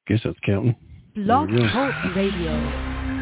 Guess that's counting. Blog Talk Radio.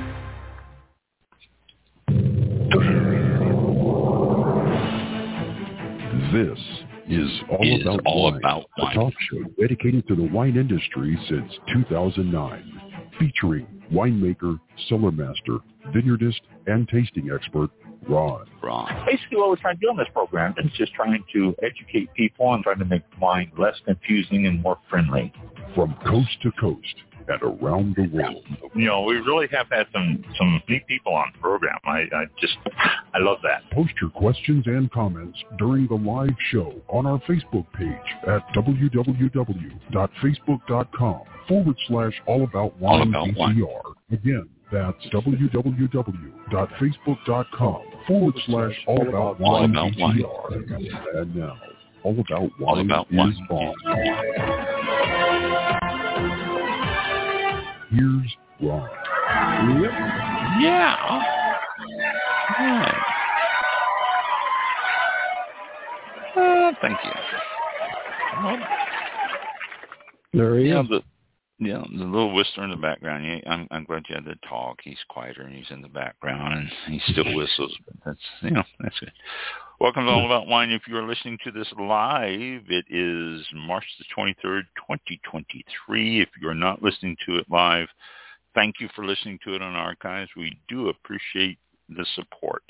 This is All About Wine, a talk show dedicated to the wine industry since 2009, featuring winemaker, cellar master, vineyardist, and tasting expert, Ron. Basically, what we're trying to do on this program is just trying to educate people and trying to make wine less confusing and more friendly. From coast to coast and around the world. You know, we really have had some neat people on the program. I love that. Post your questions and comments during the live show on our Facebook page at www.facebook.com/allaboutwinebtr. Again, that's www.facebook.com/allaboutwinebtr. And now, All About Wine is on. Here's Ron. Yep. Yeah. Thank you. Well, there he is. The little whistler in the background. I'm glad you had to talk. He's quieter and he's in the background and he still whistles. But that's good. Welcome to All About Wine. If you are listening to this live, it is March the 23rd, 2023. If you are not listening to it live, thank you for listening to it on archives. We do appreciate the support.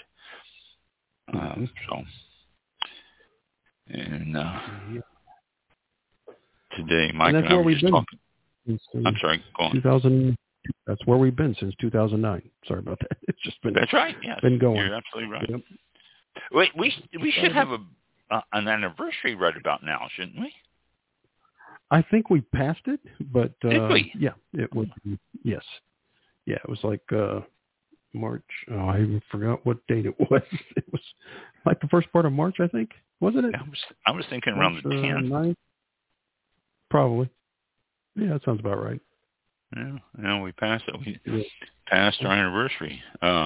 Today, Mike and I were just talking. I'm sorry, go on. 2000. That's where we've been since 2009. Sorry about that. It's just been. That's right. Yeah, been going. You're absolutely right. Yep. Wait, we should have an anniversary right about now, shouldn't we? I think we passed it, but did we? Yeah, it was. Yes, yeah, it was like March. Oh, I even forgot what date it was. It was like the first part of March, I think, wasn't it? I was thinking around the 10th. 9th? Probably. Yeah, that sounds about right. Yeah, we passed it. We passed our anniversary.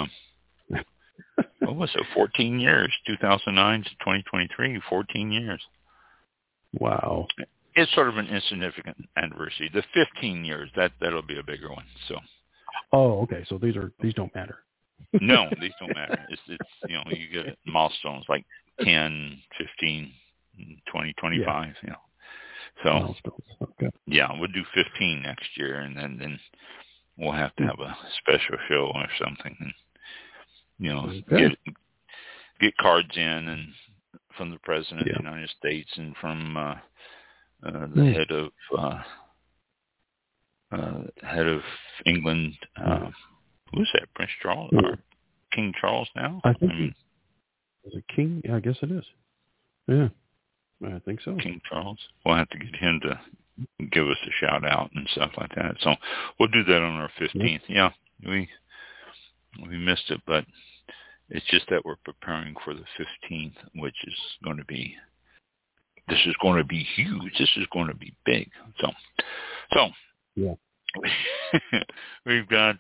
What was it? 14 years, 2009 to 2023, 14 years. Wow. It's sort of an insignificant anniversary. The 15 years, that'll be a bigger one. So. Oh, okay. So these don't matter. No, these don't matter. It's you get milestones like 10, 15, 20, 25, So, okay. Yeah, we'll do 15 next year, and then we'll have to have a special show or something, and get cards in and from the President of the United States and from the head of England. Who's that? Prince Charles or King Charles now? I think is it King? I guess it is. Yeah. I think so. King Charles. We'll have to get him to give us a shout out and stuff like that. So we'll do that on our 15th. Yeah, we missed it, but it's just that we're preparing for the 15th, which is going to be. This is going to be huge. This is going to be big. So yeah, we've got.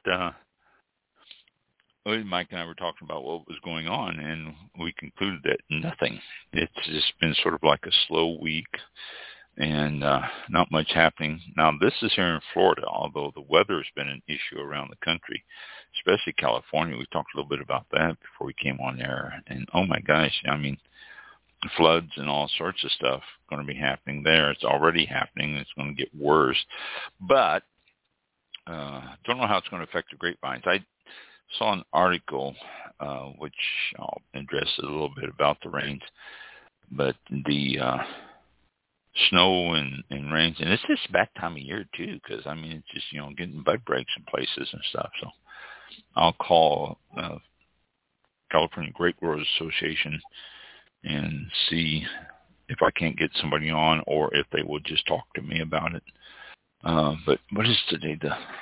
Mike and I were talking about what was going on, and we concluded that nothing. It's just been sort of like a slow week and not much happening. Now, this is here in Florida, although the weather has been an issue around the country, especially California. We talked a little bit about that before we came on there. And, oh, my gosh, I mean, floods and all sorts of stuff going to be happening there. It's already happening. It's going to get worse. But don't know how it's going to affect the grapevines. I saw an article, which I'll address a little bit about the rains, but the snow and rains, and it's just that time of year too, because I mean it's just getting bud breaks in places and stuff. So I'll call California Grape Growers Association and see if I can't get somebody on, or if they will just talk to me about it. But what is today?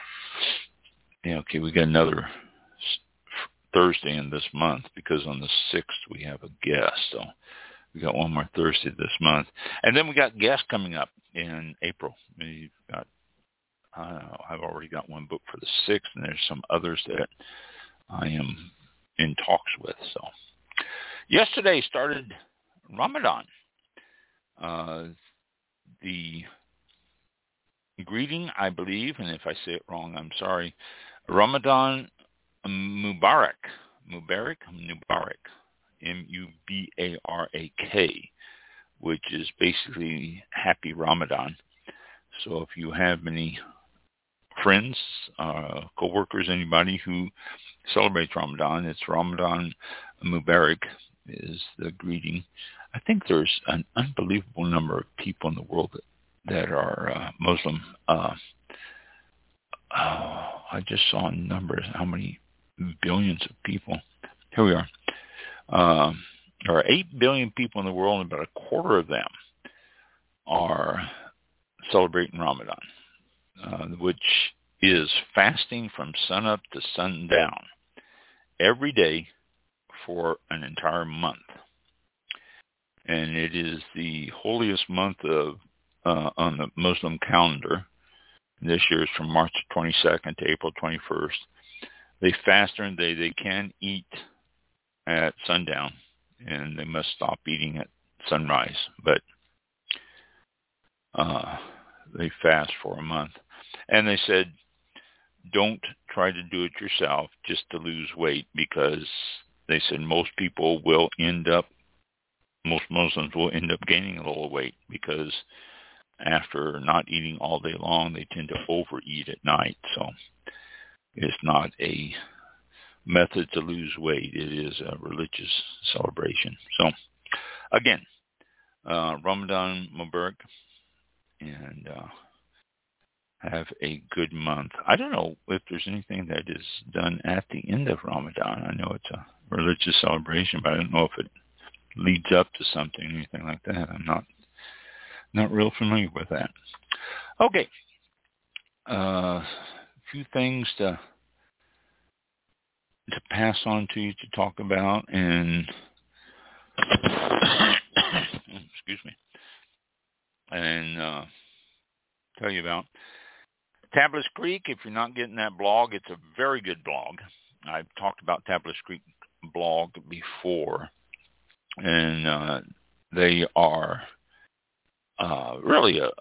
We got another Thursday in this month, because on the 6th we have a guest. So we got one more Thursday this month. And then we got guests coming up in April. We've got, I've already got one booked for the 6th, and there's some others that I am in talks with. So yesterday started Ramadan. greeting, I believe, and if I say it wrong, I'm sorry, Ramadan Mubarak, M-U-B-A-R-A-K, which is basically Happy Ramadan. So if you have any friends, co-workers, anybody who celebrates Ramadan, it's Ramadan Mubarak is the greeting. I think there's an unbelievable number of people in the world that are Muslim. I just saw numbers, how many billions of people. Here we are. There are 8 billion people in the world, and about a quarter of them are celebrating Ramadan, which is fasting from sunup to sundown every day for an entire month. And it is the holiest month of on the Muslim calendar. This year is from March 22nd to April 21st. They fast during the day. They can eat at sundown, and they must stop eating at sunrise. But they fast for a month. And they said, don't try to do it yourself just to lose weight, because they said most Muslims will end up gaining a little weight, because after not eating all day long, they tend to overeat at night. So it's not a method to lose weight. It is a religious celebration. So again, Ramadan Mubarak, and have a good month. I don't know if there's anything that is done at the end of Ramadan. I know it's a religious celebration, but I don't know if it leads up to something, anything like that. I'm not real familiar with that. Okay. A few things to pass on to you to talk about, and excuse me, and tell you about Tablas Creek. If you're not getting that blog, it's a very good blog. I've talked about Tablas Creek blog before, and they are really a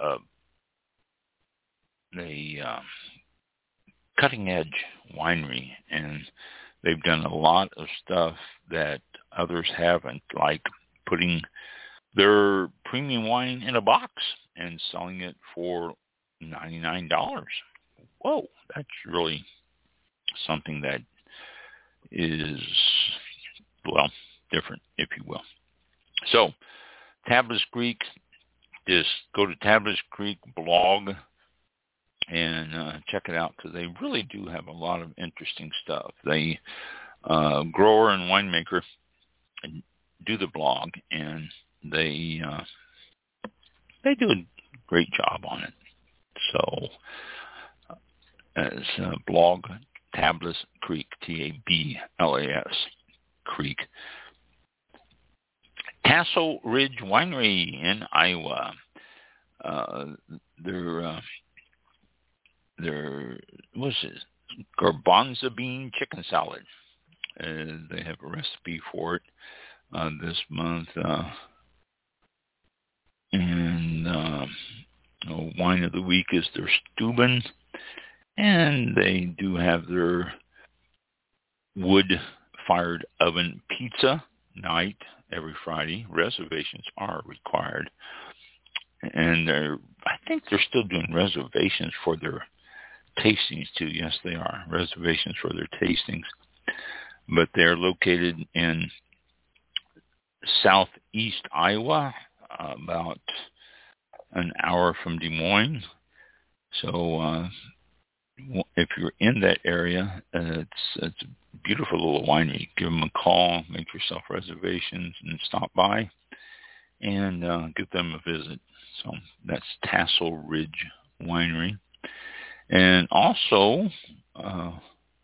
cutting-edge winery, and they've done a lot of stuff that others haven't, like putting their premium wine in a box and selling it for $99. Whoa, that's really something that is, well, different, if you will. So, Tablas Creek, just go to Tablas Creek blog and check it out, because they really do have a lot of interesting stuff. They, grower and winemaker, do the blog, and they do a great job on it. So, as blog, Tablas Creek, Tablas Creek. Tassel Ridge Winery in Iowa. Their what's this? Garbanzo bean chicken salad. They have a recipe for it this month. And wine of the week is their Steuben. And they do have their wood-fired oven pizza night every Friday. Reservations are required. And I think they're still doing reservations for their tastings too. Yes, they are. Reservations for their tastings. But they're located in southeast Iowa, about an hour from Des Moines. So if you're in that area, it's a beautiful little winery. Give them a call, make yourself reservations, and stop by and give them a visit. So that's Tassel Ridge Winery. And also, I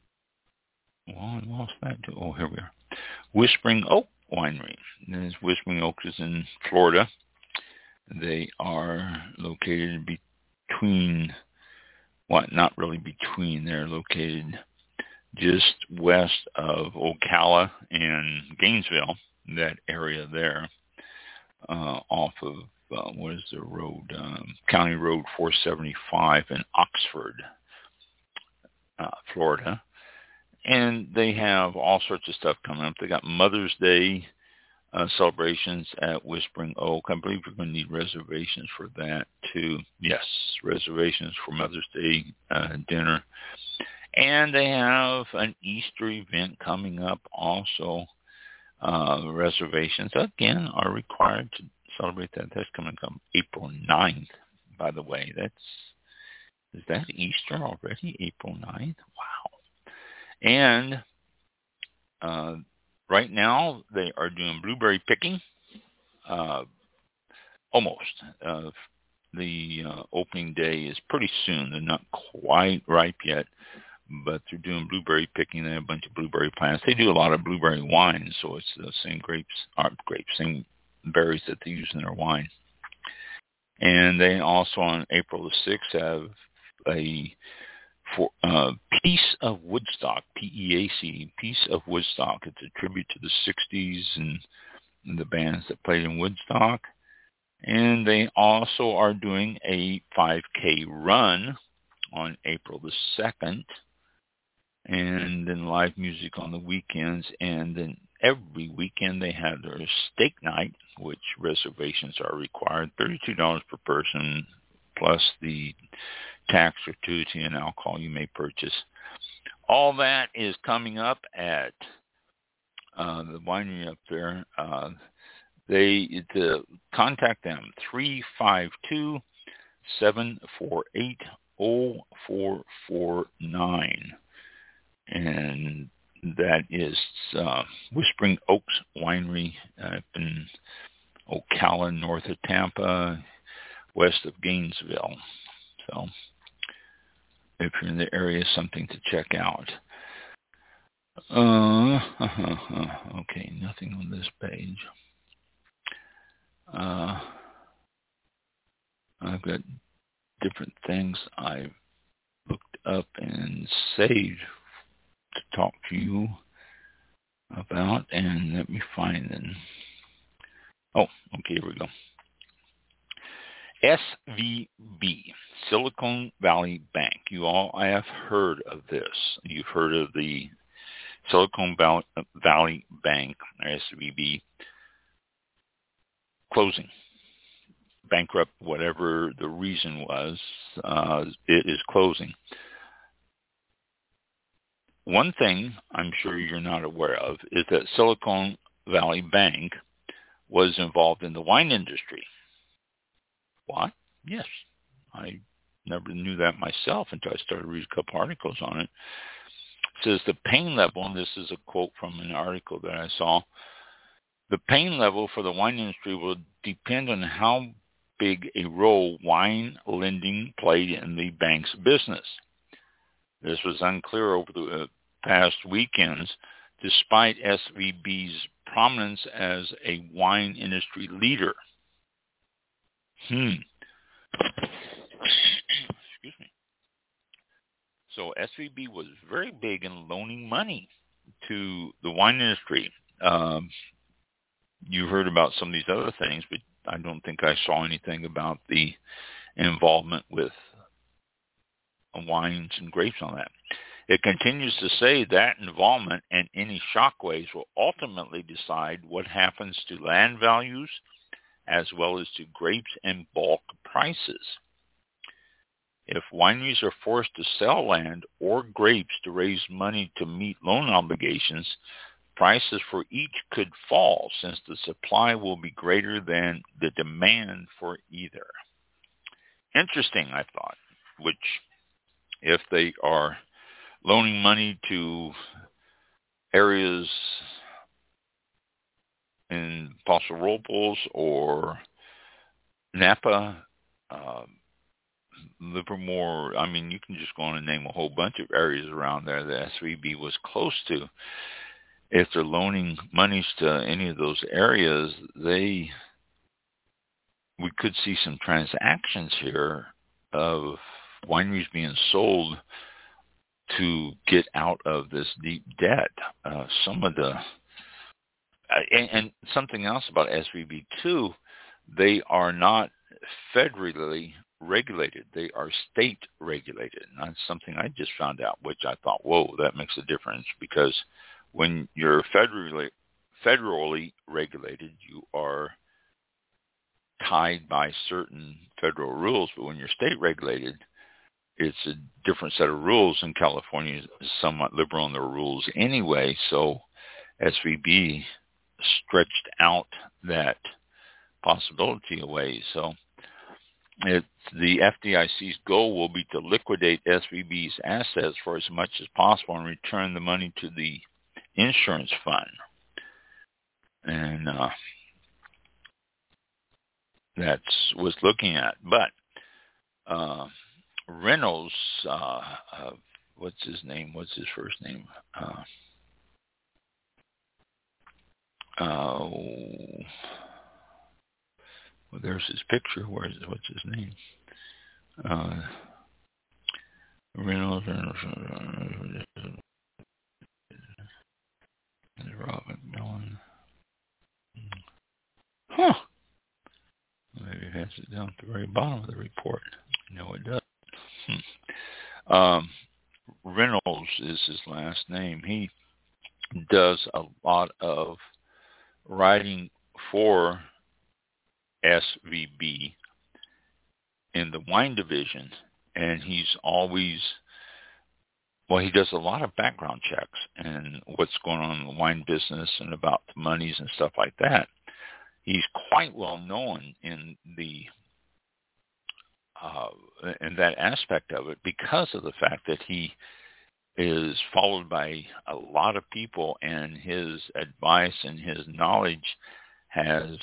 lost that too. Oh, here we are. Whispering Oak Winery. Whispering Oak is in Florida. They are located between, not really between, they're located just west of Ocala and Gainesville, that area there, off of what is the road? County Road 475 in Oxford, Florida. And they have all sorts of stuff coming up. They got Mother's Day celebrations at Whispering Oak. I believe you're going to need reservations for that too. Yes, reservations for Mother's Day dinner. And they have an Easter event coming up also. Reservations, again, are required to celebrate that. That's coming up April 9th, by the way. Is that Easter already? April 9th? Wow. And right now, they are doing blueberry picking. Almost. The opening day is pretty soon. They're not quite ripe yet, but they're doing blueberry picking. They have a bunch of blueberry plants. They do a lot of blueberry wine, so it's the same same berries that they use in their wine. And they also, on April the 6th, have a Piece of Woodstock, P-E-A-C, Piece of Woodstock. It's a tribute to the 60s and the bands that played in Woodstock. And they also are doing a 5K run on April the 2nd. And then live music on the weekends. And then every weekend they have their steak night, which reservations are required, $32 per person, plus the tax, gratuity, and alcohol you may purchase. All that is coming up at the winery up there. To contact them, 352-748-0449. And that is Whispering Oaks Winery up in Ocala, north of Tampa, west of Gainesville. So if you're in the area, something to check out. Okay, nothing on this page. I've got different things I've looked up and saved to talk to you about, and let me find them. Oh, okay, here we go. SVB, Silicon Valley Bank. You all have heard of this. You've heard of the Silicon Valley Bank, SVB, closing, bankrupt, whatever the reason was, it is closing. One thing I'm sure you're not aware of is that Silicon Valley Bank was involved in the wine industry. What? Yes. I never knew that myself until I started reading a couple articles on it. It says the pain level, and this is a quote from an article that I saw, the pain level for the wine industry will depend on how big a role wine lending played in the bank's business. This was unclear over the past weekends, despite SVB's prominence as a wine industry leader. Excuse me. So SVB was very big in loaning money to the wine industry. You heard about some of these other things, but I don't think I saw anything about the involvement with wines and grapes on that. It continues to say that involvement and any shockwaves will ultimately decide what happens to land values as well as to grapes and bulk prices. If wineries are forced to sell land or grapes to raise money to meet loan obligations, prices for each could fall since the supply will be greater than the demand for either. Interesting, I thought, which if they are loaning money to areas in Paso Robles or Napa, Livermore, I mean, you can just go on and name a whole bunch of areas around there that SVB was close to. If they're loaning monies to any of those areas, we could see some transactions here of wineries being sold to get out of this deep debt. Some of the and something else about SVB too, they are not federally regulated. They are state regulated. And that's something I just found out, which I thought, whoa, that makes a difference, because when you're federally regulated, you are tied by certain federal rules, but when you're state regulated, it's a different set of rules, and California is somewhat liberal in their rules anyway, so SVB stretched out that possibility away. So the FDIC's goal will be to liquidate SVB's assets for as much as possible and return the money to the insurance fund. And that's what's looking at. But Reynolds, what's his name? What's his first name? Well, there's his picture. What's his name? Reynolds. Robert Mellon. Huh. Maybe it has it down at the very bottom of the report. No, it doesn't. Reynolds is his last name. He does a lot of writing for SVB in the wine division, and he's always, well, he does a lot of background checks and what's going on in the wine business and about the monies and stuff like that. He's quite well known in that aspect of it because of the fact that he is followed by a lot of people, and his advice and his knowledge has,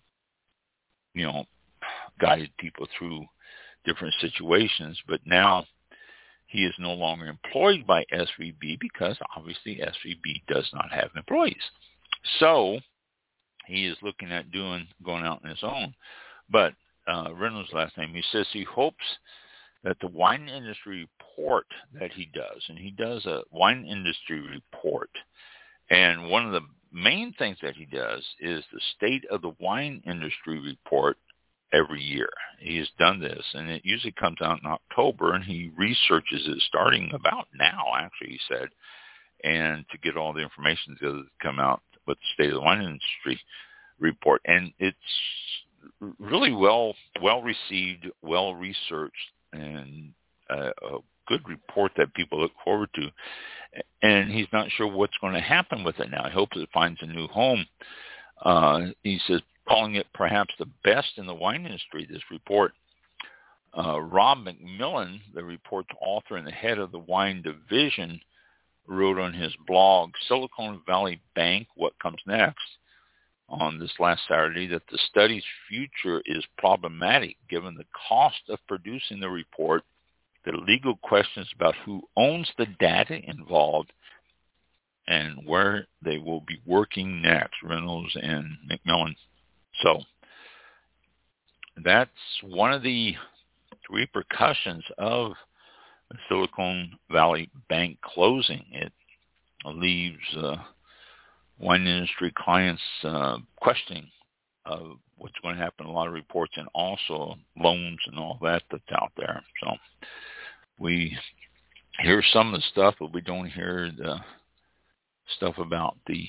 guided people through different situations. But now he is no longer employed by SVB because obviously SVB does not have employees. So he is looking at going out on his own. But Reynolds' last name, he says he hopes that the wine industry report that he does, and he does a wine industry report, and one of the main things that he does is the state of the wine industry report every year. He has done this, and it usually comes out in October, and he researches it starting about now, actually, he said, and to get all the information to come out with the state of the wine industry report. And it's really well received, well researched, and a good report that people look forward to. And he's not sure what's going to happen with it now. He hopes it finds a new home. He says, calling it perhaps the best in the wine industry, this report. Rob McMillan, the report's author and the head of the wine division, wrote on his blog, Silicon Valley Bank, What Comes Next, on this last Saturday, that the study's future is problematic given the cost of producing the report, the legal questions about who owns the data involved, and where they will be working next, Reynolds and McMillan. So that's one of the repercussions of the Silicon Valley Bank closing. It leaves wine industry clients questioning what's going to happen. A lot of reports, and also loans and all that's out there. So we hear some of the stuff, but we don't hear the stuff about the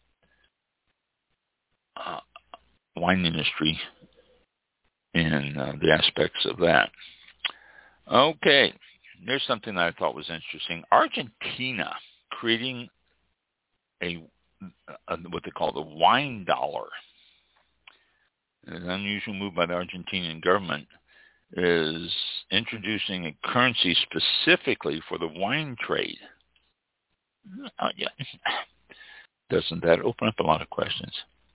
wine industry and the aspects of that. Okay, there's something that I thought was interesting. Argentina creating what they call the wine dollar. An unusual move by the Argentinian government is introducing a currency specifically for the wine trade. Yeah. Doesn't that open up a lot of questions?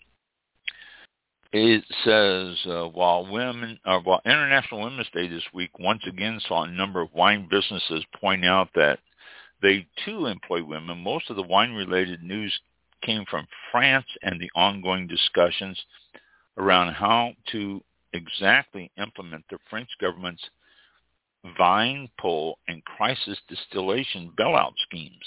It says, while International Women's Day this week once again saw a number of wine businesses point out that they too employ women, most of the wine-related news came from France and the ongoing discussions around how to exactly implement the French government's vine pull and crisis distillation bailout schemes.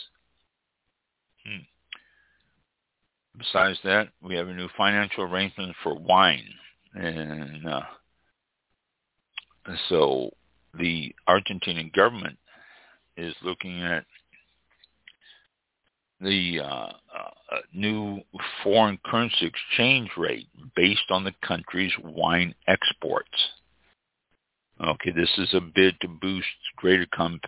Besides that, we have a new financial arrangement for wine. And so the Argentinian government is looking at the new foreign currency exchange rate based on the country's wine exports. Okay, this is a bid to boost greater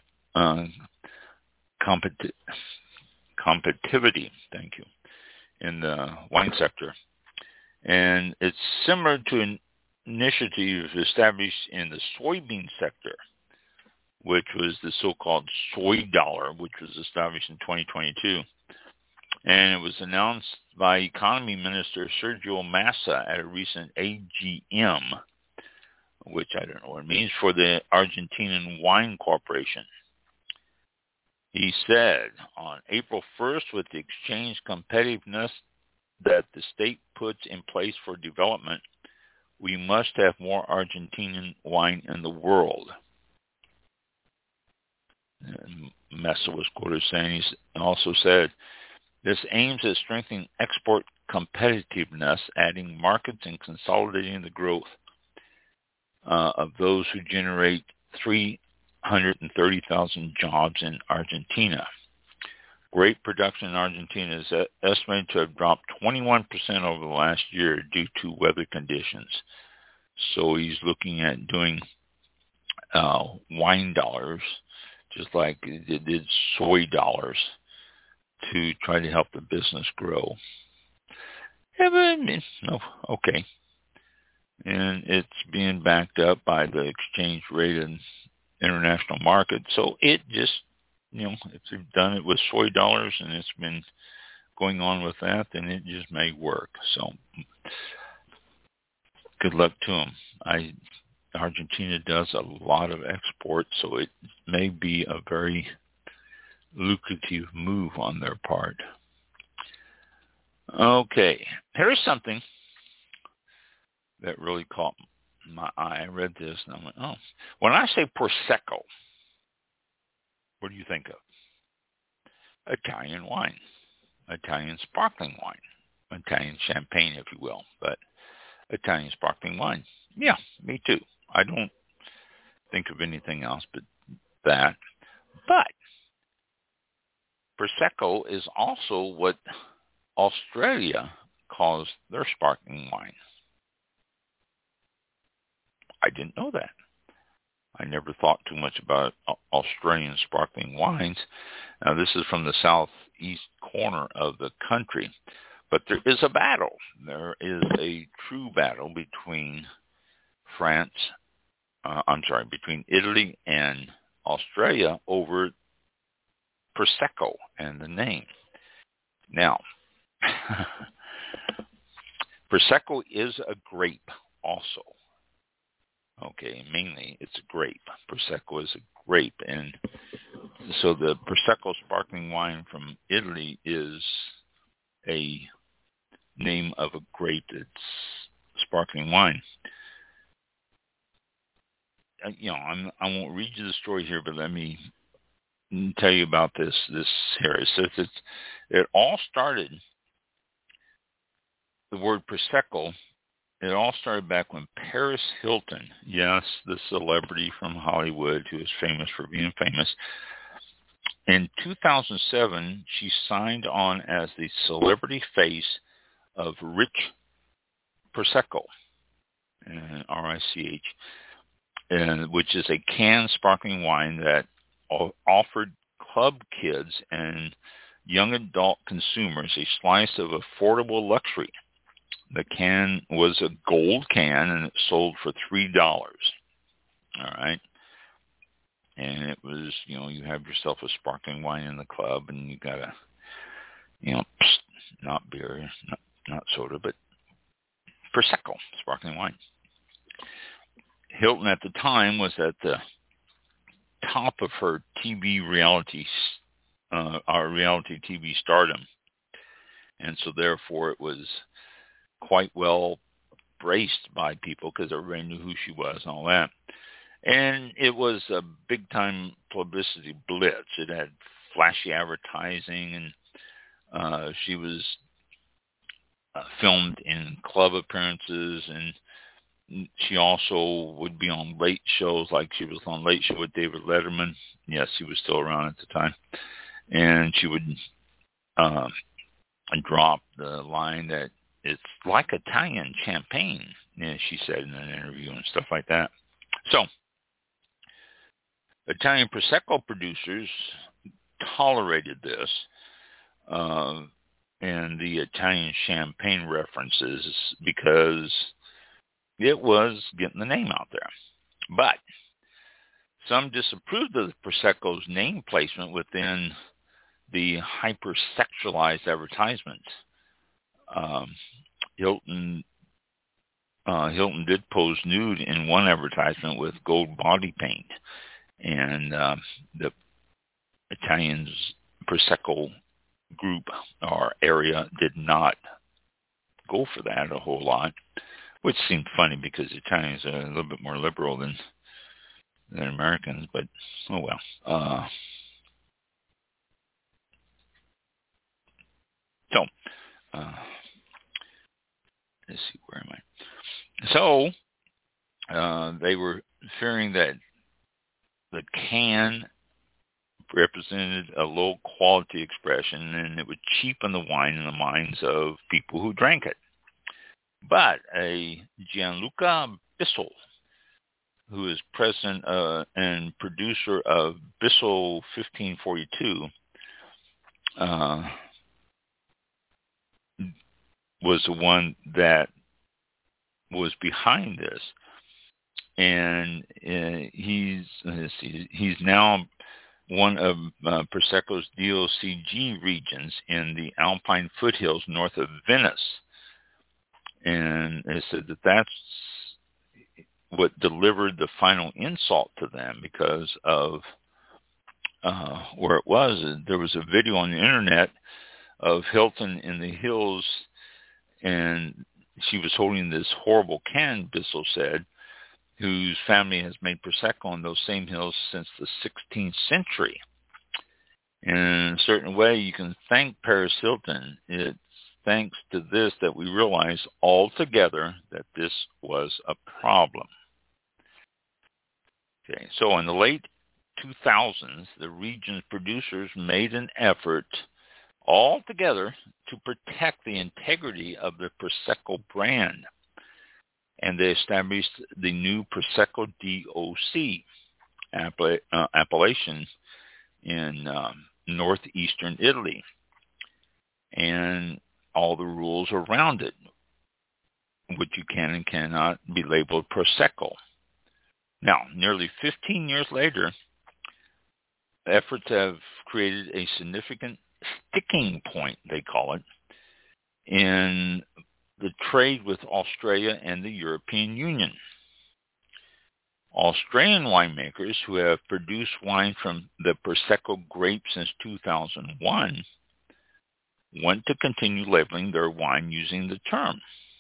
competitivity, thank you, in the wine sector. And it's similar to an initiative established in the soybean sector, which was the so-called soy dollar, which was established in 2022. And it was announced by Economy Minister Sergio Massa at a recent AGM, which I don't know what it means, for the Argentinian Wine Corporation. He said on April 1st, with the exchange competitiveness that the state puts in place for development, we must have more Argentinian wine in the world. And Massa was quoted saying, he also said, this aims at strengthening export competitiveness, adding markets and consolidating the growth of those who generate 330,000 jobs in Argentina. Grape production in Argentina is estimated to have dropped 21% over the last year due to weather conditions. So he's looking at doing wine dollars, just like they did soy dollars, to try to help the business grow. Yeah, but, okay. And it's being backed up by the exchange rate in international market. So it just, if they've done it with soy dollars and it's been going on with that, then it just may work. So good luck to them. Argentina does a lot of exports, so it may be a very lucrative move on their part. Okay, here's something that really caught my eye. I read this and I went, oh. When I say Prosecco, what do you think of? Italian wine, Italian sparkling wine, Italian champagne, if you will, but Italian sparkling wine. Yeah, me too. I don't think of anything else but that. But Prosecco is also what Australia calls their sparkling wine. I didn't know that. I never thought too much about Australian sparkling wines. Now, this is from the southeast corner of the country. But there is a battle. There is a true battle between between Italy and Australia over Prosecco and the name. Now, Prosecco is a grape also. Okay, mainly it's a grape. Prosecco is a grape. And so the Prosecco sparkling wine from Italy is a name of a grape that's sparkling wine. I won't read you the story here, but let me tell you about this here. It says it all started, the word Prosecco, it all started back when Paris Hilton, yes, the celebrity from Hollywood who is famous for being famous, in 2007, she signed on as the celebrity face of Rich Prosecco, R-I-C-H, which is a canned sparkling wine that offered club kids and young adult consumers a slice of affordable luxury. The can was a gold can, and it sold for $3. All right. And it was, you have yourself a sparkling wine in the club, and you got not beer, not soda, but Prosecco, sparkling wine. Hilton at the time was at the top of her reality TV stardom. And so therefore it was quite well braced by people because everybody knew who she was and all that. And it was a big-time publicity blitz. It had flashy advertising, and she was filmed in club appearances, and she also would be on late shows, like she was on Late Show with David Letterman. Yes, he was still around at the time. And she would drop the line that it's like Italian champagne, she said in an interview and stuff like that. So, Italian Prosecco producers tolerated this and the Italian champagne references because it was getting the name out there. But some disapproved of the Prosecco's name placement within the hypersexualized advertisements. Hilton did pose nude in one advertisement with gold body paint, and the Italians Prosecco group or area did not go for that a whole lot, which seemed funny because Italians are a little bit more liberal than Americans, but oh well. Let's see, where am I? So they were fearing that the can represented a low-quality expression and it would cheapen the wine in the minds of people who drank it. But a Gianluca Bissell, who is president and producer of Bissell 1542, was the one that was behind this, and he's now one of Prosecco's DOCG regions in the Alpine foothills north of Venice, and they said that that's what delivered the final insult to them because of where it was. There was a video on the internet of Hilton in the hills, and she was holding this horrible can, Bissell said, whose family has made Prosecco on those same hills since the 16th century. And in a certain way, you can thank Paris Hilton. It's thanks to this that we realize altogether that this was a problem. Okay, so in the late 2000s, the region's producers made an effort all together to protect the integrity of the Prosecco brand. And they established the new Prosecco DOC appellation in northeastern Italy and all the rules around it, which you can and cannot be labeled Prosecco. Now, nearly 15 years later, efforts have created a significant sticking point, they call it, in the trade with Australia and the European Union. Australian winemakers who have produced wine from the Prosecco grape since 2001 want to continue labeling their wine using the term,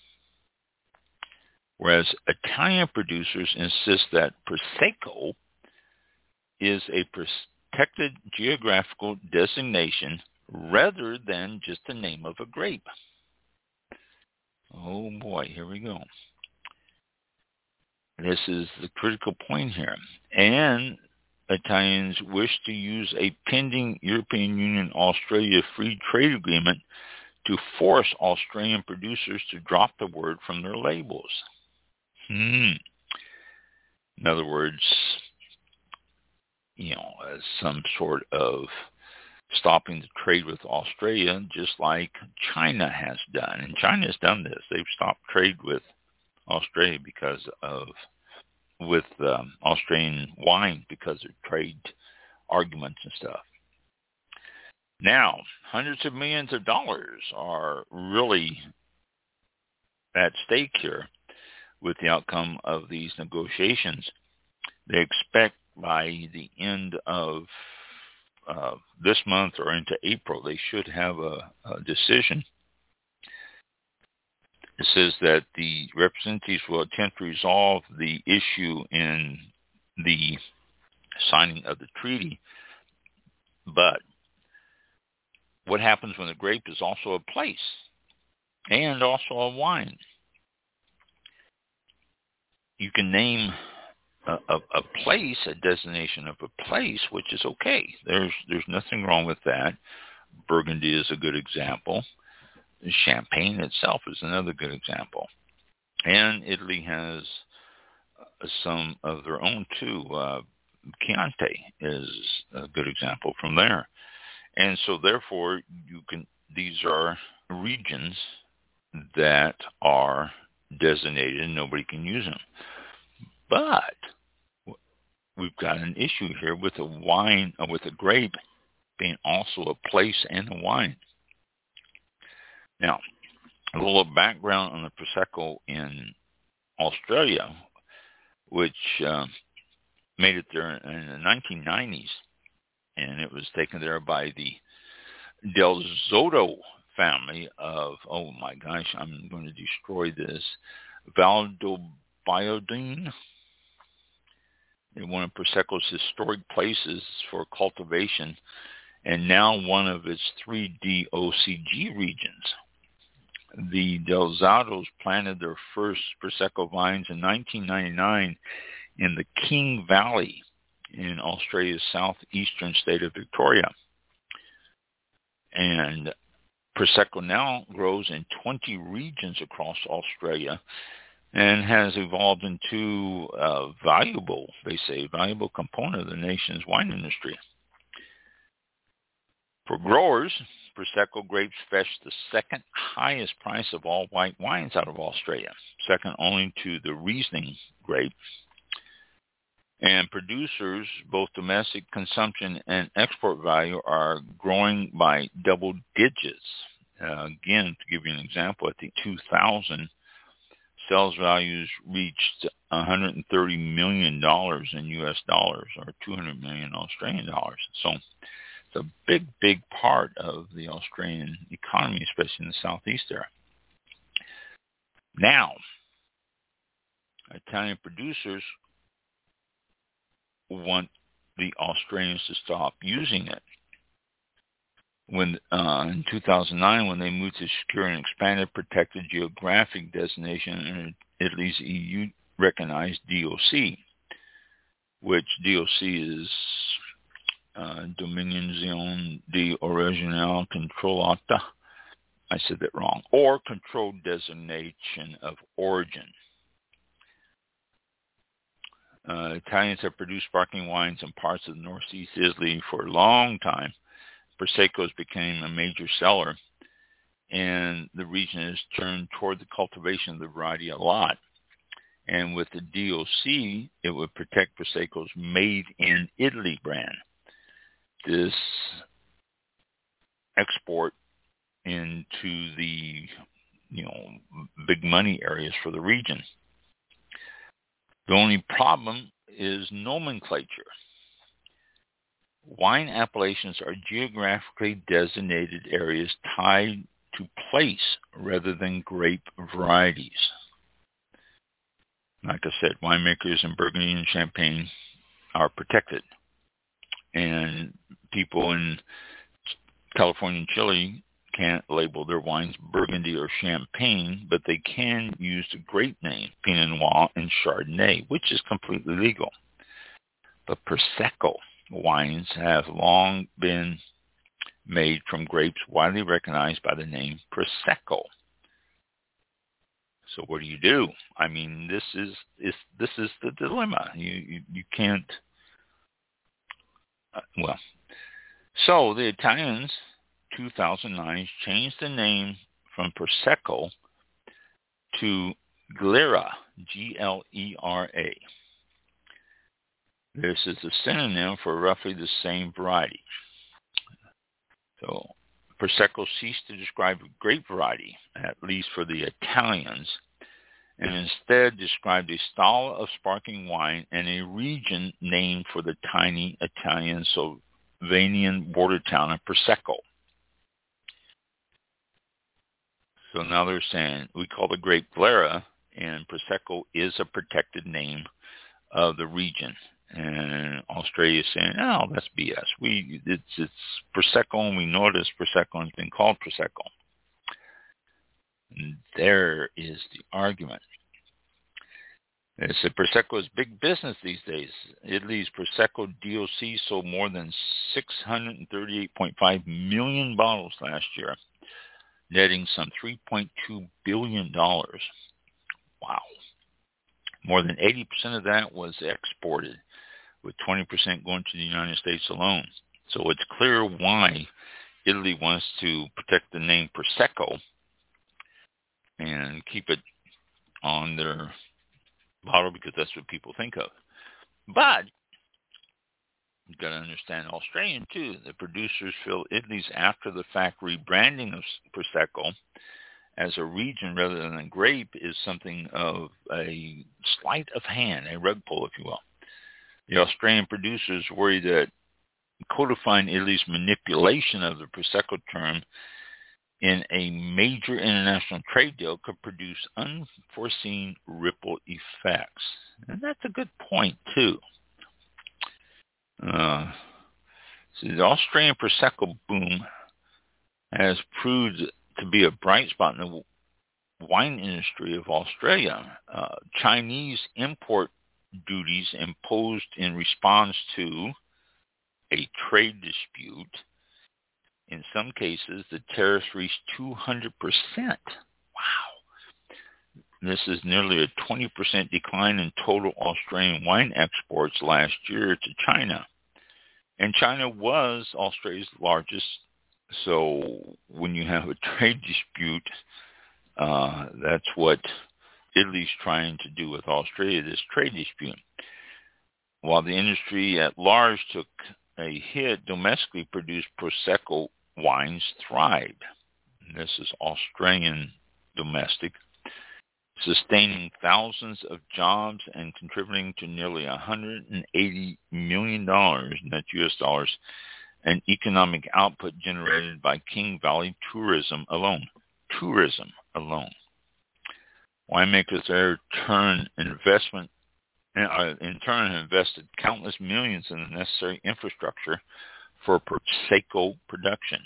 whereas Italian producers insist that Prosecco is a protected geographical designation rather than just the name of a grape. Oh boy, here we go. This is the critical point here. And Italians wish to use a pending European Union-Australia free trade agreement to force Australian producers to drop the word from their labels. In other words, as some sort of stopping the trade with Australia, just like China has done. And China has done this. They've stopped trade with Australia with Australian wine because of trade arguments and stuff. Now, hundreds of millions of dollars are really at stake here with the outcome of these negotiations. They expect by the end of this month or into April, they should have a decision. It says that the representatives will attempt to resolve the issue in the signing of the treaty. But what happens when the grape is also a place and also a wine? you can name a place, a designation of a place, which is okay. There's nothing wrong with that. Burgundy is a good example. Champagne itself is another good example. And Italy has some of their own too. Chianti is a good example from there. And so therefore these are regions that are designated and nobody can use them. But we've got an issue here with a wine, with a grape being also a place and a wine. Now, a little background on the Prosecco in Australia, which made it there in the 1990s, and it was taken there by the Del Zotto family of, oh my gosh, I'm going to destroy this, Valdobayodine. One of Prosecco's historic places for cultivation, and now one of its 3 DOCG regions. The Del Zottos planted their first Prosecco vines in 1999 in the King Valley in Australia's southeastern state of Victoria. And Prosecco now grows in 20 regions across Australia and has evolved into a valuable component of the nation's wine industry. For growers, Prosecco grapes fetch the second highest price of all white wines out of Australia, second only to the Riesling grape. And producers, both domestic consumption and export value, are growing by double digits. Again, to give you an example, at the 2000, sales values reached $130 million in U.S. dollars, or 200 million Australian dollars. So it's a big, big part of the Australian economy, especially in the southeast there. Now, Italian producers want the Australians to stop using it. When in 2009, when they moved to secure an expanded protected geographic designation in Italy's EU-recognized DOC, which DOC is Denominazione di Origine Controllata, I said that wrong, or controlled designation of origin. Italians have produced sparkling wines in parts of northeast Italy for a long time. Prosecco's became a major seller, and the region has turned toward the cultivation of the variety a lot. And with the DOC, it would protect Prosecco's Made in Italy brand. This export into the, big money areas for the region. The only problem is nomenclature. Wine appellations are geographically designated areas tied to place rather than grape varieties. Like I said, winemakers in Burgundy and Champagne are protected. And people in California and Chile can't label their wines Burgundy or Champagne, but they can use the grape name Pinot Noir and Chardonnay, which is completely legal. But Prosecco wines have long been made from grapes widely recognized by the name Prosecco. So what do? I mean, this is the dilemma. You can't. So the Italians, 2009, changed the name from Prosecco to Glera, Glera. This is a synonym for roughly the same variety. So Prosecco ceased to describe a grape variety, at least for the Italians, and instead described a style of sparkling wine and a region named for the tiny Italian Slovenian border town of Prosecco. So now they're saying we call the grape Glera, and Prosecco is a protected name of the region. And Australia is saying, oh, that's BS. It's Prosecco, and we know it as Prosecco, and it's been called Prosecco. And there is the argument. They said Prosecco is big business these days. Italy's Prosecco DOC sold more than 638.5 million bottles last year, netting some $3.2 billion. Wow. More than 80% of that was exported, with 20% going to the United States alone. So it's clear why Italy wants to protect the name Prosecco and keep it on their bottle because that's what people think of. But you've got to understand Australian too. The producers feel Italy's after-the-fact rebranding of Prosecco as a region rather than a grape is something of a sleight of hand, a rug pull, if you will. The Australian producers worry that codifying Italy's manipulation of the Prosecco term in a major international trade deal could produce unforeseen ripple effects. And that's a good point, too. So the Australian Prosecco boom has proved to be a bright spot in the wine industry of Australia. Chinese import duties imposed in response to a trade dispute. In some cases, the tariffs reached 200%. Wow. This is nearly a 20% decline in total Australian wine exports last year to China. And China was Australia's largest. So when you have a trade dispute, that's what Italy's trying to do with Australia, this trade dispute. While the industry at large took a hit, domestically produced Prosecco wines thrived. And this is Australian domestic, sustaining thousands of jobs and contributing to nearly $180 million net U.S. dollars in economic output generated by King Valley tourism alone. Tourism alone. Winemakers there in turn have invested countless millions in the necessary infrastructure for Prosecco production.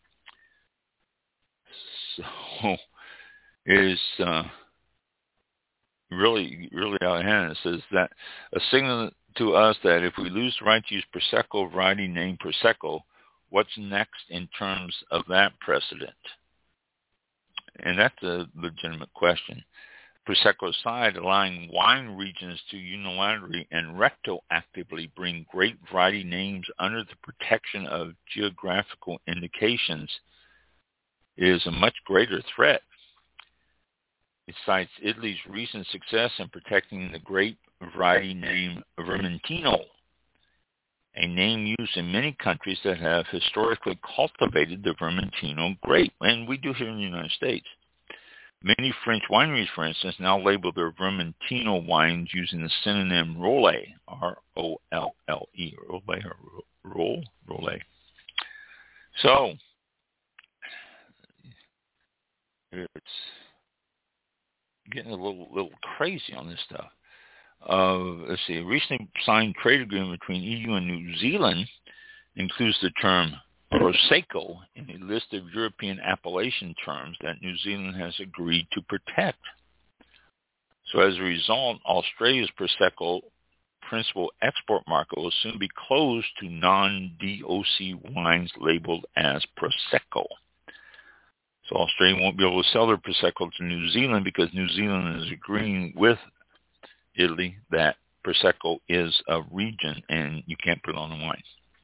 So it is really out of hand. It says that a signal to us that if we lose the right to use Prosecco variety name Prosecco, what's next in terms of that precedent? And that's a legitimate question. Prosecco side, allowing wine regions to unilaterally and retroactively bring great variety names under the protection of geographical indications is a much greater threat. It cites Italy's recent success in protecting the grape variety name Vermentino, a name used in many countries that have historically cultivated the Vermentino grape, and we do here in the United States. Many French wineries, for instance, now label their Vermentino wines using the synonym Rolle, R-O-L-L-E, Rolle. So, it's getting a little crazy on this stuff. Let's see, a recently signed trade agreement between EU and New Zealand includes the term Prosecco in a list of European appellation terms that New Zealand has agreed to protect. So as a result, Australia's Prosecco principal export market will soon be closed to non-DOC wines labeled as Prosecco. So Australia won't be able to sell their Prosecco to New Zealand because New Zealand is agreeing with Italy that Prosecco is a region and you can't put it on the wine.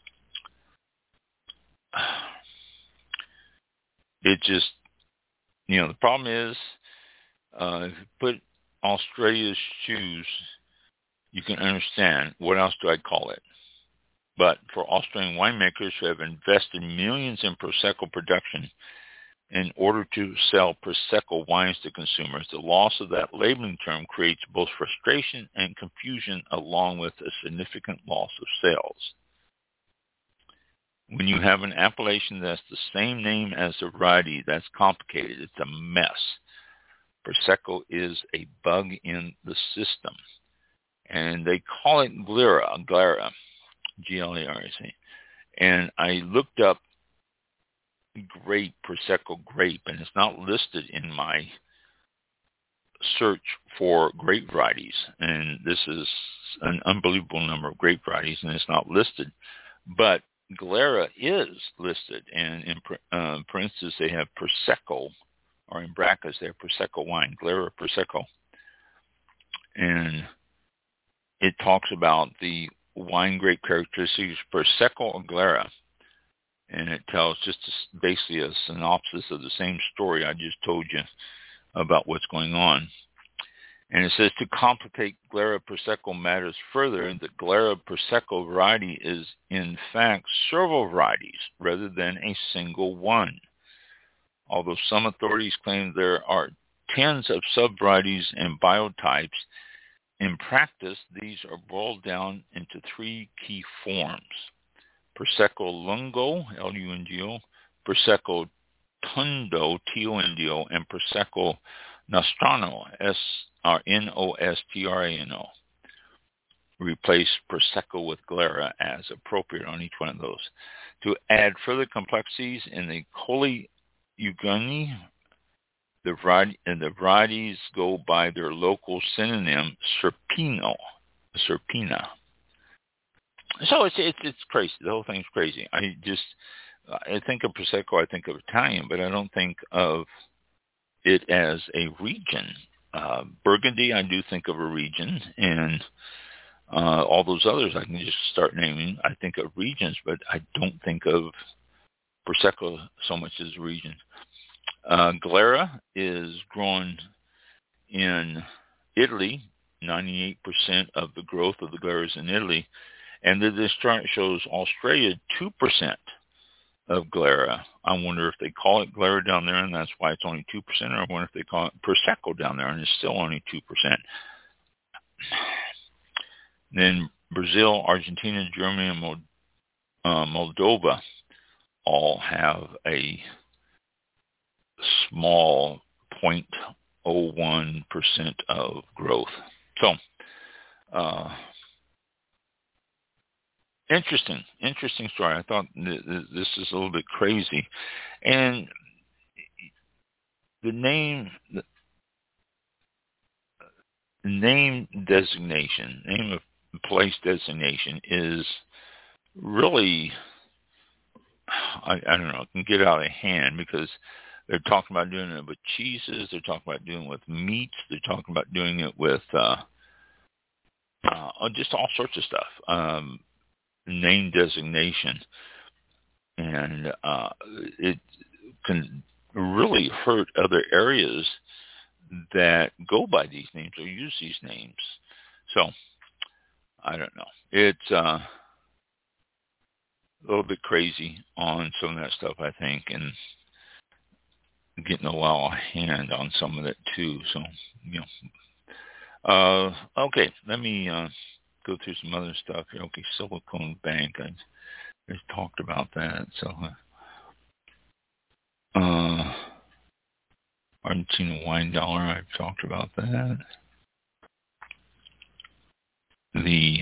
It just, the problem is, if you put Australia's shoes, you can understand what else do I call it. But for Australian winemakers who have invested millions in Prosecco production in order to sell Prosecco wines to consumers, the loss of that labeling term creates both frustration and confusion along with a significant loss of sales. When you have an appellation that's the same name as the variety, that's complicated. It's a mess. Prosecco is a bug in the system. And they call it Glera, G-L-A-R-A-C. And I looked up grape, Prosecco grape, and it's not listed in my search for grape varieties, and this is an unbelievable number of grape varieties, and it's not listed. But Glera is listed, and in parentheses they have Prosecco, or in brackets they have Prosecco wine, Glera Prosecco. And it talks about the wine grape characteristics, Prosecco or Glera. And it tells just basically a synopsis of the same story I just told you about what's going on. And it says, to complicate Glera Prosecco matters further, the Glera Prosecco variety is in fact several varieties rather than a single one. Although some authorities claim there are tens of sub-varieties and biotypes, in practice these are boiled down into three key forms: Prosecco Lungo, L-U-N-G-O, Prosecco Tondo, T-O-N-D-O, and Prosecco Nostrano, N-O-S-T-R-A-N-O. Replace Prosecco with Glera as appropriate on each one of those. To add further complexities in the Colli Ugani, the varieties go by their local synonym, Serpina. So it's crazy. The whole thing's crazy. I think of Prosecco, I think of Italian, but I don't think of it as a region. Burgundy, I do think of a region, and all those others I can just start naming. I think of regions, but I don't think of Prosecco so much as a region. Glera is grown in Italy. 98% of the growth of the Glera is in Italy. And this chart shows Australia 2% of Glera. I wonder if they call it Glera down there and that's why it's only 2%, or I wonder if they call it Prosecco down there and it's still only 2%. Then Brazil, Argentina, Germany, and Moldova all have a small 0.01% of growth. So, interesting story. I thought this is a little bit crazy. And the name designation, name of place designation is really, I don't know, it can get out of hand because they're talking about doing it with cheeses. They're talking about doing it with meats. They're talking about doing it with just all sorts of stuff. Name designation. And it can really hurt other areas that go by these names or use these names. So, I don't know. It's a little bit crazy on some of that stuff, I think, and getting a lot of hand on some of it too. So, okay, let me go through some other stuff here. Okay, Silicon Bank, I talked about that. So, Argentina wine dollar, I've talked about that. The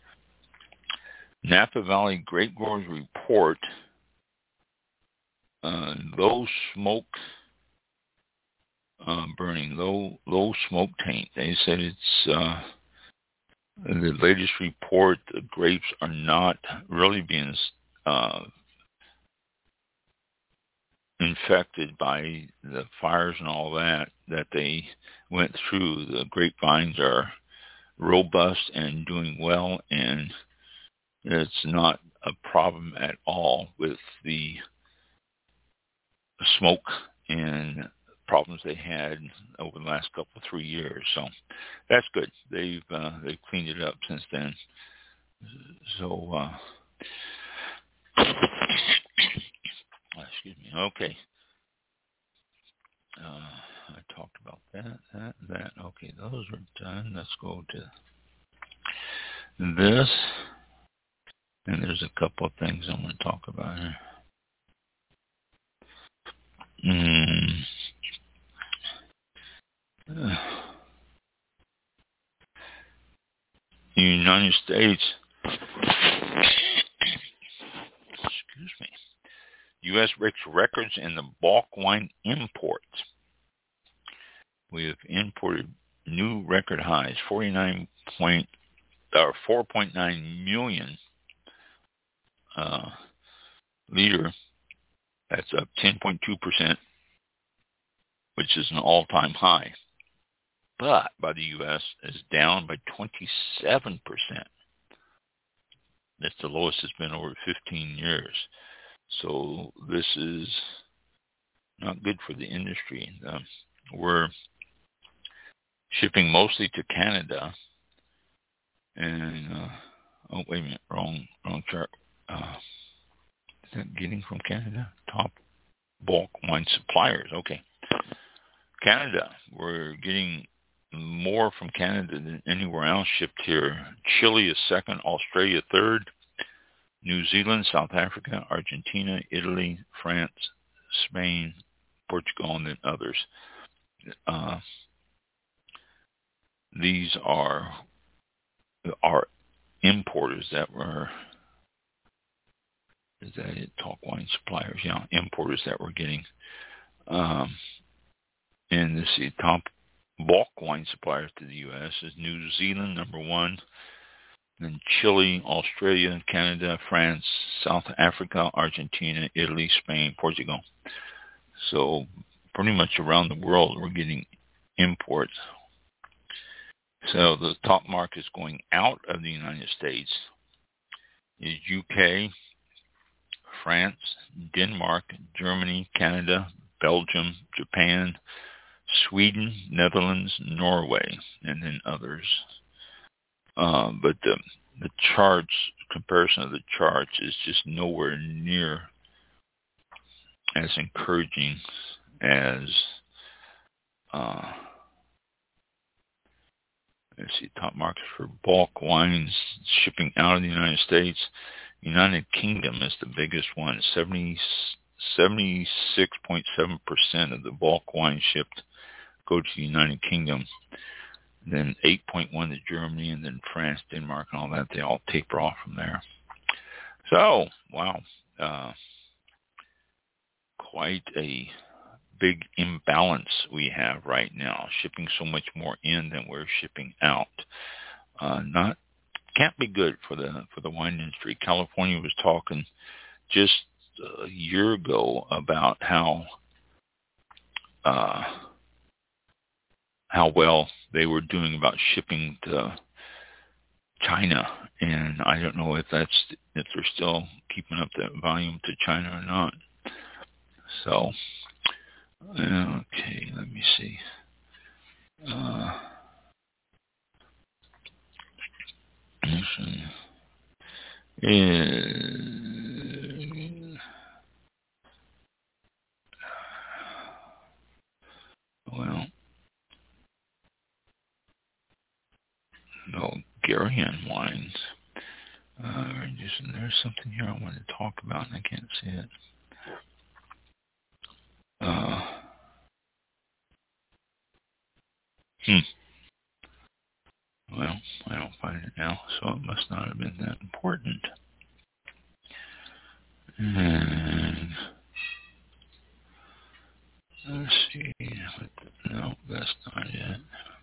Napa Valley Grape Growers Report, low smoke burning, low smoke taint. They said it's the latest report. The grapes are not really being infected by the fires and all that they went through. The grapevines are robust and doing well, and it's not a problem at all with the smoke and problems they had over the last 3 years. So that's good. They've cleaned it up since then. So excuse me. Okay. I talked about that. Okay, those are done. Let's go to this. And there's a couple of things I'm going to talk about here. United States, excuse me, U.S. breaks records in the bulk wine imports, we have imported new record highs, 4.9 million liter. That's up 10.2%, which is an all-time high. But by the U.S. is down by 27%. That's the lowest it's been over 15 years. So this is not good for the industry. We're shipping mostly to Canada. And, wait a minute, wrong chart. Is that getting from Canada? Top bulk wine suppliers. Okay. Canada, we're getting more from Canada than anywhere else shipped here. Chile is second, Australia third, New Zealand, South Africa, Argentina, Italy, France, Spain, Portugal, and then others. These are our importers that were, is that it? Talk wine suppliers, yeah, importers that we're getting. And this is top bulk wine suppliers to the U.S. is New Zealand, number one, then Chile, Australia, Canada, France, South Africa, Argentina, Italy, Spain, Portugal. So pretty much around the world we're getting imports. So the top markets going out of the United States is UK, France, Denmark, Germany, Canada, Belgium, Japan, Sweden, Netherlands, Norway, and then others. But the charts, comparison of the charts is just nowhere near as encouraging as, let's see, top markets for bulk wines shipping out of the United States. United Kingdom is the biggest one. 76.7% of the bulk wine shipped go to the United Kingdom. Then 8.1 to Germany, and then France, Denmark, and all that. They all taper off from there. So, wow. Quite a big imbalance we have right now, shipping so much more in than we're shipping out. Can't be good for the wine industry. California was talking just a year ago about how well they were doing about shipping to China, and I don't know if they're still keeping up that volume to China or not. So, okay, let me see. Well, Bulgarian wines. There's something here I want to talk about, and I can't see it. Well, I don't find it now, so it must not have been that important. And let's see. No, that's not it.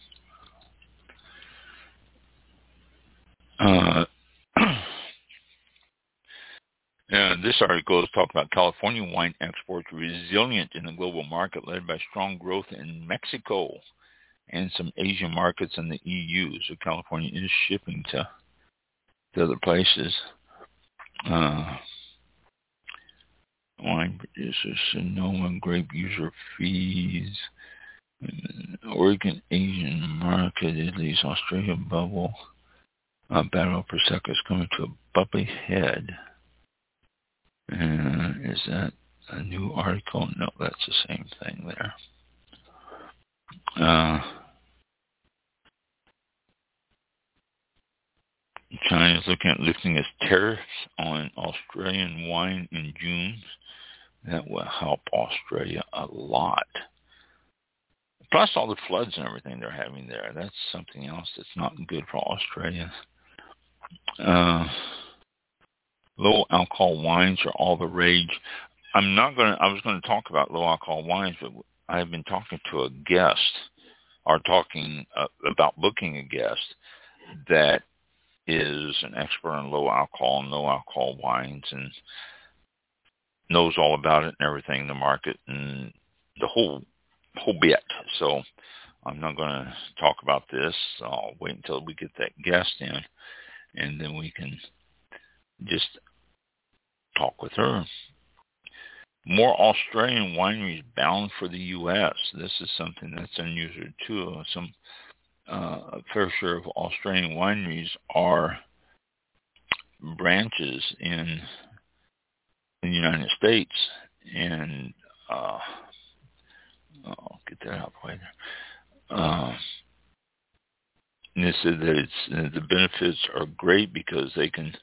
This article is talking about California wine exports resilient in the global market, led by strong growth in Mexico and some Asian markets in the EU. So California is shipping to other places. Wine producers, Sonoma grape user fees, Oregon Asian market, Italy's Australia bubble, Battle Prosecco is coming to a bumpy head. Is that a new article? No, that's the same thing there. China is looking at lifting its tariffs on Australian wine in June. That will help Australia a lot. Plus all the floods and everything they're having there. That's something else that's not good for Australia. Low alcohol wines are all the rage. I was going to talk about low alcohol wines, but I've been talking to a guest are talking about booking a guest that is an expert on low alcohol and no alcohol wines and knows all about it and everything, the market and the whole bit. So I'm not going to talk about this. I'll wait until we get that guest in, and then we can just talk with her. More Australian wineries bound for the U.S. This is something that's unusual too. Some a fair share of Australian wineries are branches in the United States, and I'll get that out later. And they said that the benefits are great because they can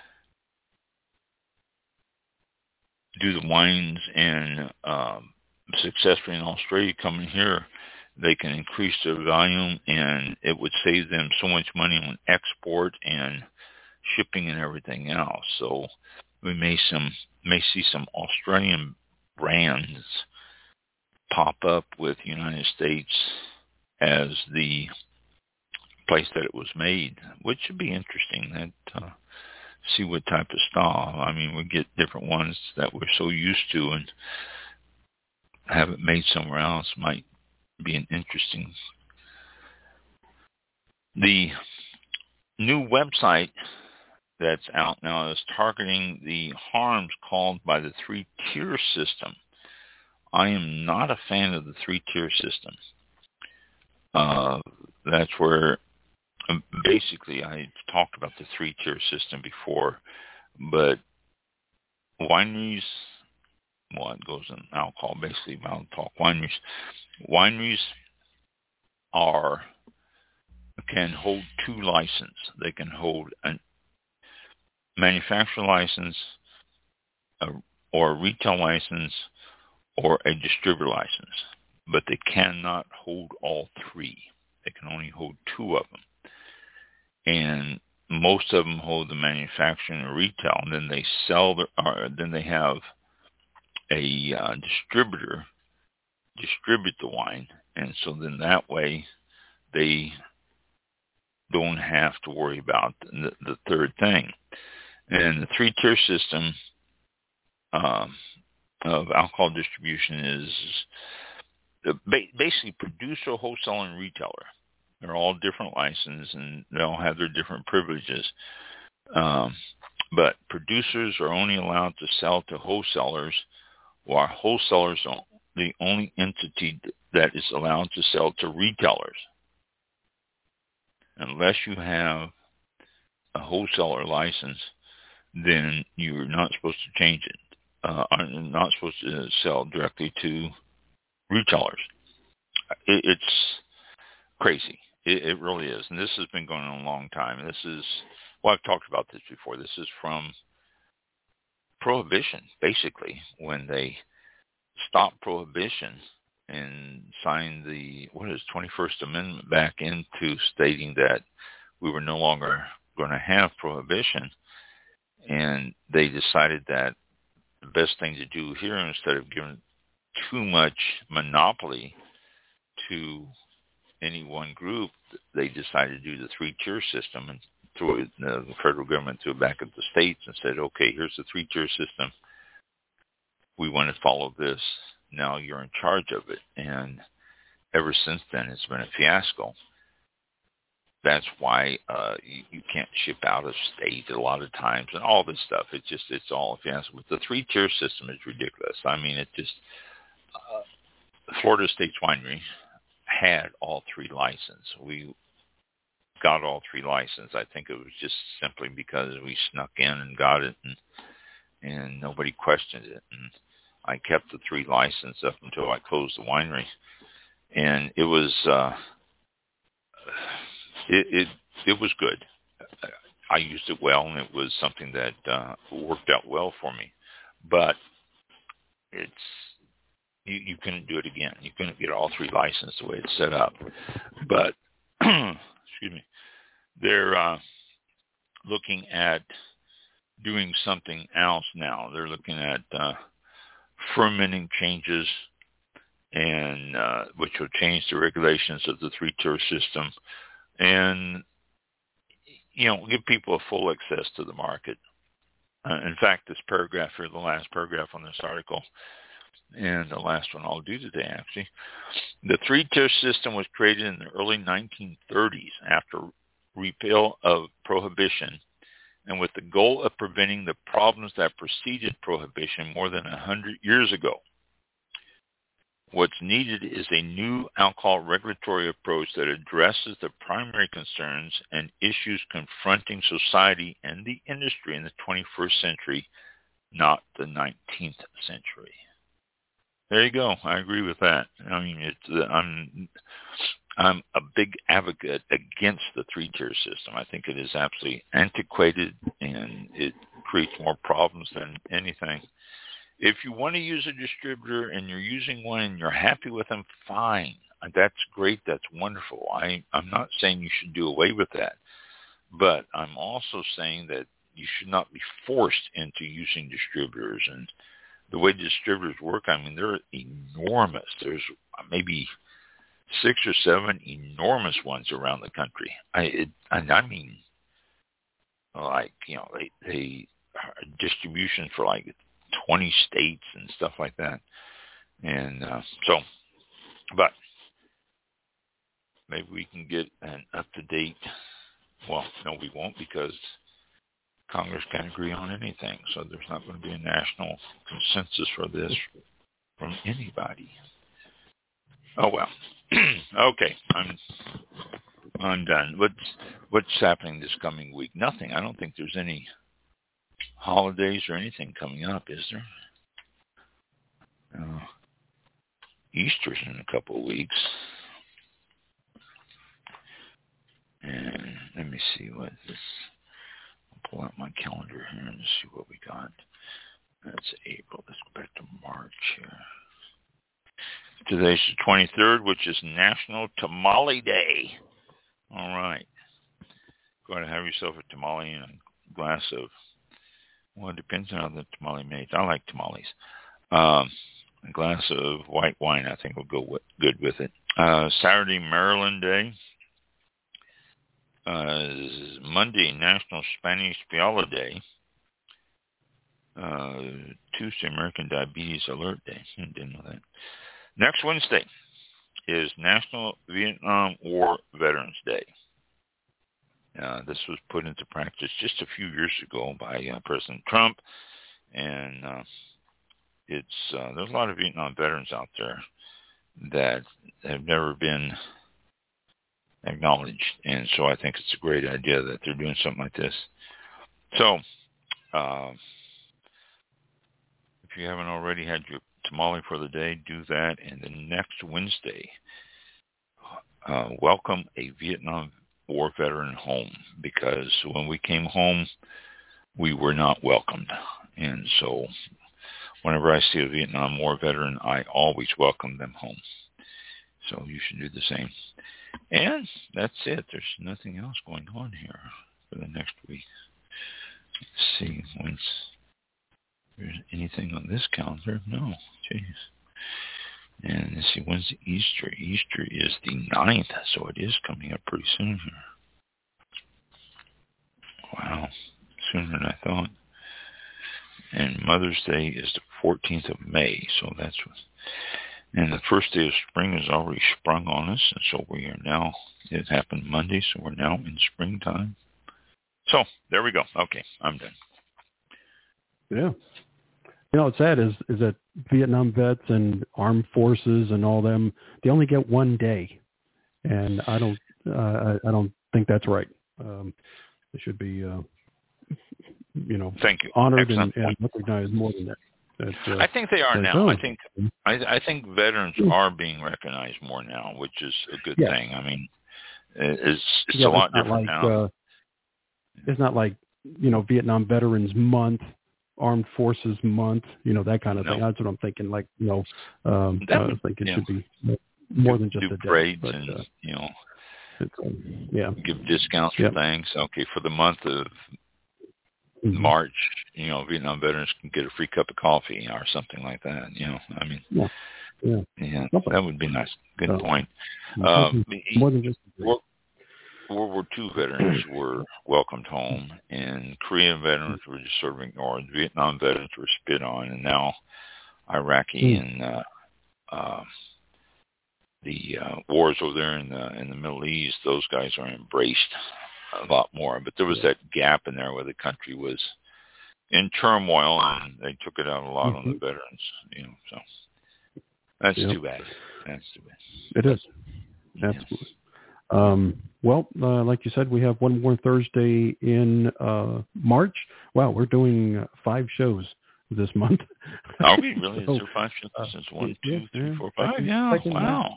do the wines and successfully in Australia coming here, they can increase their volume, and it would save them so much money on export and shipping and everything else. So we may see some Australian brands pop up with United States as the place that it was made, which should be interesting. That see what type of style. I mean, we get different ones that we're so used to and have it made somewhere else might be an interesting. The new website that's out now is targeting the harms caused by the 3-tier system. I am not a fan of the 3-tier system. That's where basically I talked about the 3-tier system before, but wineries, well, it goes in alcohol, basically, I'll talk wineries. Wineries can hold 2 licenses. They can hold a manufacturer license or a retail license or a distributor license, but they cannot hold all 3. They can only hold 2 of them. And most of them hold the manufacturing or retail, and then they then they have a distributor distribute the wine, and so then that way they don't have to worry about the third thing. And the 3-tier system of alcohol distribution is basically producer, wholesaler, and retailer. They're all different licenses, and they all have their different privileges. But producers are only allowed to sell to wholesalers, while wholesalers are the only entity that is allowed to sell to retailers. Unless you have a wholesaler license, then you're not supposed to change it. Are not supposed to sell directly to retailers. It's crazy. It really is. And this has been going on a long time. This is, well, I've talked about this before. This is from Prohibition, basically, when they stopped Prohibition and signed the 21st Amendment back into stating that we were no longer going to have Prohibition. And they decided that the best thing to do here, instead of giving too much monopoly to any one group, they decided to do the 3-tier system and threw the federal government threw it back at the states and said, okay, here's the 3-tier system. We want to follow this. Now you're in charge of it. And ever since then, it's been a fiasco. That's why you can't ship out of state a lot of times and all this stuff. It's all a fiasco. But the 3-tier system is ridiculous. I mean, it just, Florida State's Winery had all 3 licenses. We got all 3 licenses. I think it was just simply because we snuck in and got it, and nobody questioned it. And I kept the 3 licenses up until I closed the winery. And it was it was good. I used it well, and it was something that worked out well for me. But it's you couldn't do it again. You couldn't get all 3 licenses the way it's set up. But excuse me, they're looking at doing something else now. They're looking at fermenting changes and which will change the regulations of the three-tier system, and give people a full access to the market. In fact, this paragraph here, the last paragraph on this article, and the last one I'll do today, actually, the three-tier system was created in the early 1930s after repeal of prohibition, and with the goal of preventing the problems that preceded prohibition more than 100 years ago. What's needed is a new alcohol regulatory approach that addresses the primary concerns and issues confronting society and the industry in the 21st century, not the 19th century. There you go. I agree with that. I mean, I'm a big advocate against the three-tier system. I think it is absolutely antiquated, and it creates more problems than anything. If you want to use a distributor and you're using one and you're happy with them, fine. That's great. That's wonderful. I'm not saying you should do away with that. But I'm also saying that you should not be forced into using distributors. And the way distributors work, I mean, they're enormous. There's maybe 6 or 7 enormous ones around the country. I mean, like, they distribution for like 20 states and stuff like that. And but maybe we can get an up-to-date, well, no, we won't, because Congress can't agree on anything. So there's not going to be a national consensus for this from anybody. Oh, well. Okay, I'm done. What's happening this coming week? Nothing. I don't think there's any holidays or anything coming up, is there? Easter's in a couple of weeks. And let me see what this... I'll pull out my calendar here and see what we got. That's April. Let's go back to March here. Today's the 23rd, which is National Tamale Day. All right. Go ahead and have yourself a tamale and a glass of, well, it depends on how the tamale made. I like tamales. A glass of white wine, I think, will go good with it. Saturday, Maryland Day. Monday, National Spanish Viola Day. Tuesday, American Diabetes Alert Day. Didn't know that. Next Wednesday is National Vietnam War Veterans Day. This was put into practice just a few years ago by President Trump, and there's a lot of Vietnam veterans out there that have never been acknowledged, and so I think it's a great idea that they're doing something like this. So, if you haven't already had your tamale for the day, do that. And then next Wednesday, welcome a Vietnam War veteran home, because when we came home, we were not welcomed. And so whenever I see a Vietnam War veteran, I always welcome them home. So you should do the same. And that's it. There's nothing else going on here for the next week. Let's see. Once there's anything on this calendar? No. Jeez. And let's see. When's Easter? Easter is the 9th, so it is coming up pretty soon here. Wow. Sooner than I thought. And Mother's Day is the 14th of May, so that's what... And the first day of spring has already sprung on us, and so we are now, it happened Monday, so we're now in springtime. So, there we go. Okay, I'm done. Yeah. What's sad is that Vietnam vets and armed forces and all them, they only get one day. And I don't think that's right. They should be, Thank you. honored and recognized more than that. I think they are now. I think veterans are being recognized more now, which is a good thing. I mean, it's a lot different now. It's not like, Vietnam Veterans Month, Armed Forces Month, that kind of thing. That's what I'm thinking. Like, I think it should be more than just a day. Parades and, give discounts for things. Okay, for the month of March, Vietnam veterans can get a free cup of coffee or something like that. I mean, yeah, that would be nice. Good point. More than just World War II veterans were welcomed home, and Korean veterans were just sort of ignored. Vietnam veterans were spit on, and now Iraqi and the wars over there in the Middle East, those guys are embraced a lot more. But there was that gap in there where the country was in turmoil, and they took it out a lot on the veterans. So that's too bad. That's too bad. It is. Absolutely. Well, like you said, we have one more Thursday in March. Wow, we're doing 5 shows this month. Are we really? Is there 5 shows? Since 1, 2, 3, 4, 5? Yeah. Wow.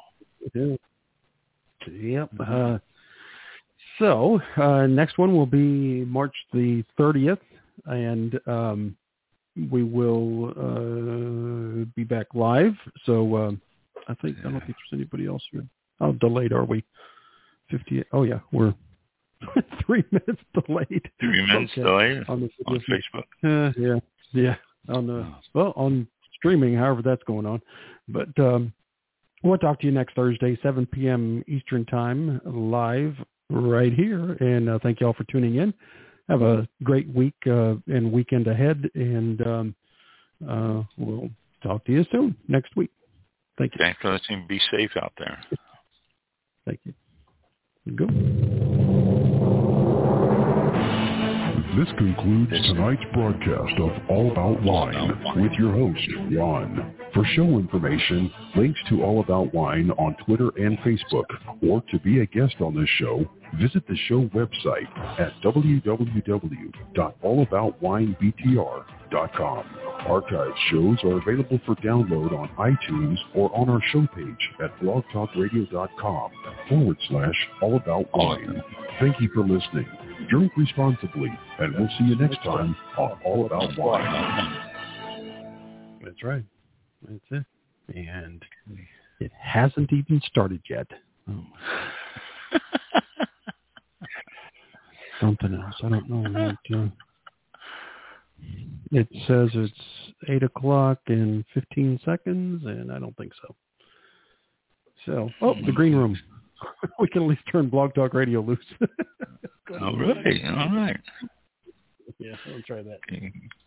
Yep. So next one will be March the 30th, and we will be back live. So I don't think there's anybody else here. How delayed are we? 58. Oh yeah, we're 3 minutes delayed. 3 minutes delayed on Facebook. Yeah. On streaming, however that's going on. But we'll talk to you next Thursday, 7 p.m. Eastern Time, live right here. And thank you all for tuning in. Have a great week and weekend ahead. And we'll talk to you soon next week. Thank you. Thanks for listening. Be safe out there. Thank you. Go. This concludes tonight's broadcast of All About Wine with your host, Ron. For show information, links to All About Wine on Twitter and Facebook, or to be a guest on this show, visit the show website at www.allaboutwinebtr.com. Archived shows are available for download on iTunes or on our show page at blogtalkradio.com/allaboutwine. Thank you for listening. Drink responsibly, and we'll see you next time on All About Wine. That's right. That's it. And it hasn't even started yet. Oh. Something else. I don't know what... it says it's 8 o'clock and 15 seconds, and I don't think so. So, the green room. We can at least turn Blog Talk Radio loose. All right. Yeah, I'll try that.